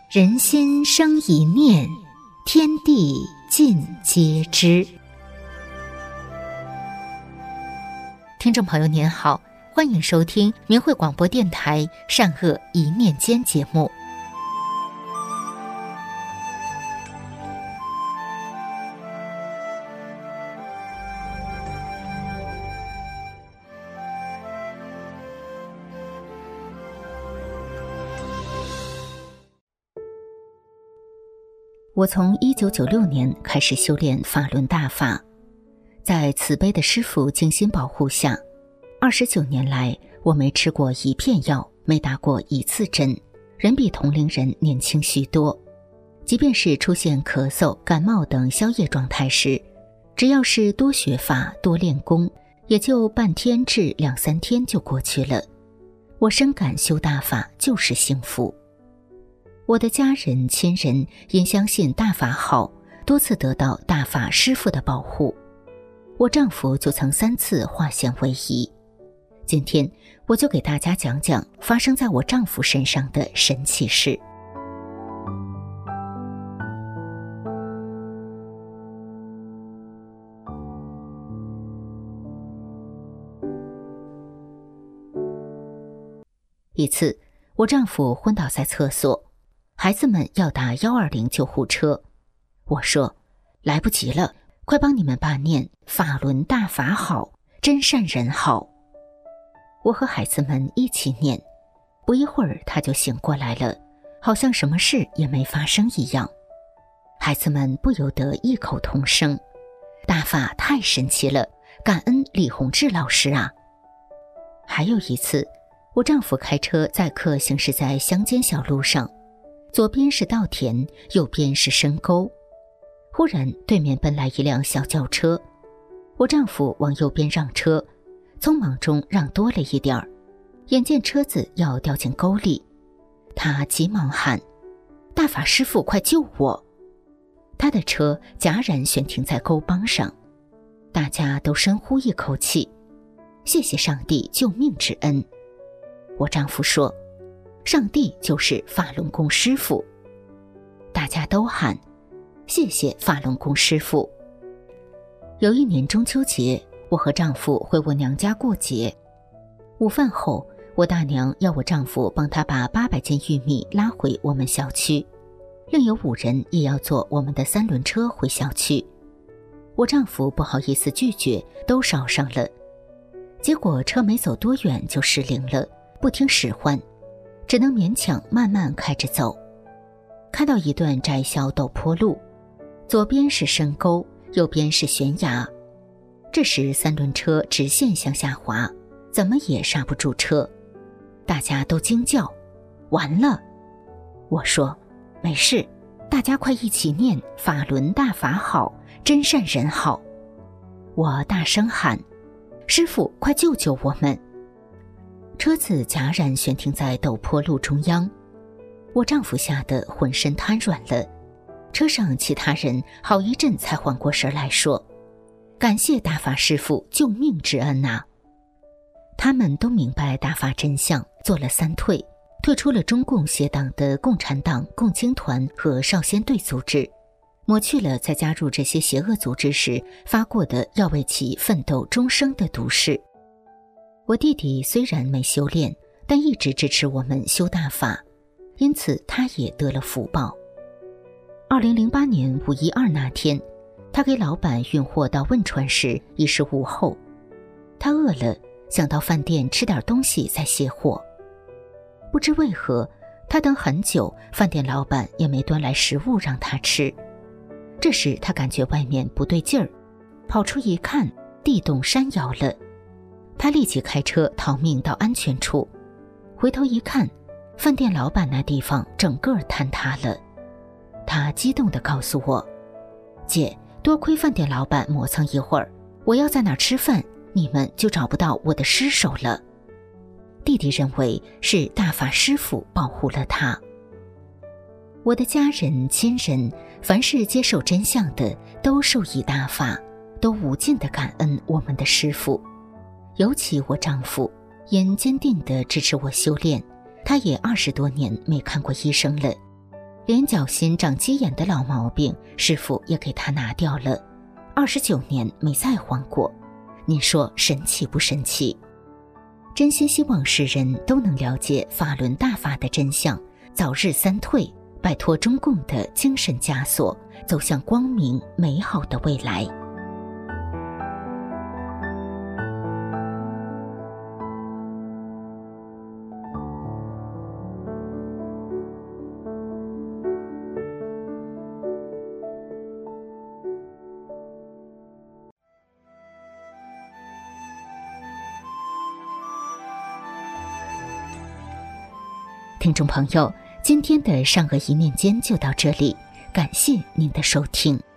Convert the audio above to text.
人心生一念，天地尽皆知。听众朋友您好，欢迎收听明慧广播电台善恶一念间节目。我从1996年开始修炼法轮大法，在慈悲的师父精心保护下，29年来我没吃过一片药，没打过一次针，人比同龄人年轻许多。即便是出现咳嗽、感冒等宵夜状态时，只要是多学法、多练功，也就半天至2-3天就过去了。我深感修大法就是幸福。我的家人亲人因相信大法好，多次得到大法师父的保护。我丈夫就曾3次化险为夷。今天我就给大家讲讲发生在我丈夫身上的神奇事。一次，我丈夫昏倒在厕所，孩子们要打120救护车。我说，来不及了，快帮你们爸念法轮大法好，真善人好。我和孩子们一起念，不一会儿他就醒过来了，好像什么事也没发生一样。孩子们不由得异口同声，大法太神奇了，感恩李洪志老师啊。还有一次，我丈夫开车载客行驶在乡间小路上，左边是稻田，右边是深沟。忽然对面奔来一辆小轿车，我丈夫往右边让车，匆忙中让多了一点儿，眼见车子要掉进沟里，他急忙喊，大法师父快救我。他的车戛然悬停在沟帮上，大家都深呼一口气，谢谢上帝救命之恩。我丈夫说，上帝就是法轮功师父。大家都喊，谢谢法轮功师父。有一年中秋节，我和丈夫回我娘家过节。午饭后，我大娘要我丈夫帮她把800斤玉米拉回我们小区，另有5人也要坐我们的3轮车回小区。我丈夫不好意思拒绝，都捎上了。结果车没走多远就失灵了，不听使唤，只能勉强慢慢开着走。开到一段窄小陡坡路，左边是深沟，右边是悬崖。这时3轮车直线向下滑，怎么也刹不住车。大家都惊叫，完了。我说，没事，大家快一起念法轮大法好，真善人好。我大声喊，师父快救救我们。车子戛然悬停在陡坡路中央，我丈夫吓得浑身瘫软了。车上其他人好一阵才缓过神来，说，感谢大法师父救命之恩啊。他们都明白大法真相，做了3退，退出了中共邪党的共产党、共青团和少先队组织，抹去了在加入这些邪恶组织时发过的要为其奋斗终生的毒誓。我弟弟虽然没修炼，但一直支持我们修大法，因此他也得了福报。2008年512那天，他给老板运货到汶川时已是午后，他饿了，想到饭店吃点东西再卸货。不知为何，他等很久，饭店老板也没端来食物让他吃。这时他感觉外面不对劲儿，跑出一看，地动山摇了。他立即开车逃命到安全处，回头一看，饭店老板那地方整个坍塌了。他激动地告诉我，姐，多亏饭店老板磨蹭一会儿，我要在哪儿吃饭，你们就找不到我的尸首了。弟弟认为是大法师父保护了他。我的家人亲人，凡是接受真相的，都受益大法，都无尽的感恩我们的师父。尤其我丈夫，因坚定地支持我修炼，他也20多年没看过医生了。 连脚心长鸡眼的老毛病，师傅也给他拿掉了，29年没再患过。你说神奇不神奇？真心希望世人都能了解法轮大法的真相，早日三退，摆脱中共的精神枷锁，走向光明美好的未来。听众朋友，今天的善恶一念间就到这里，感谢您的收听。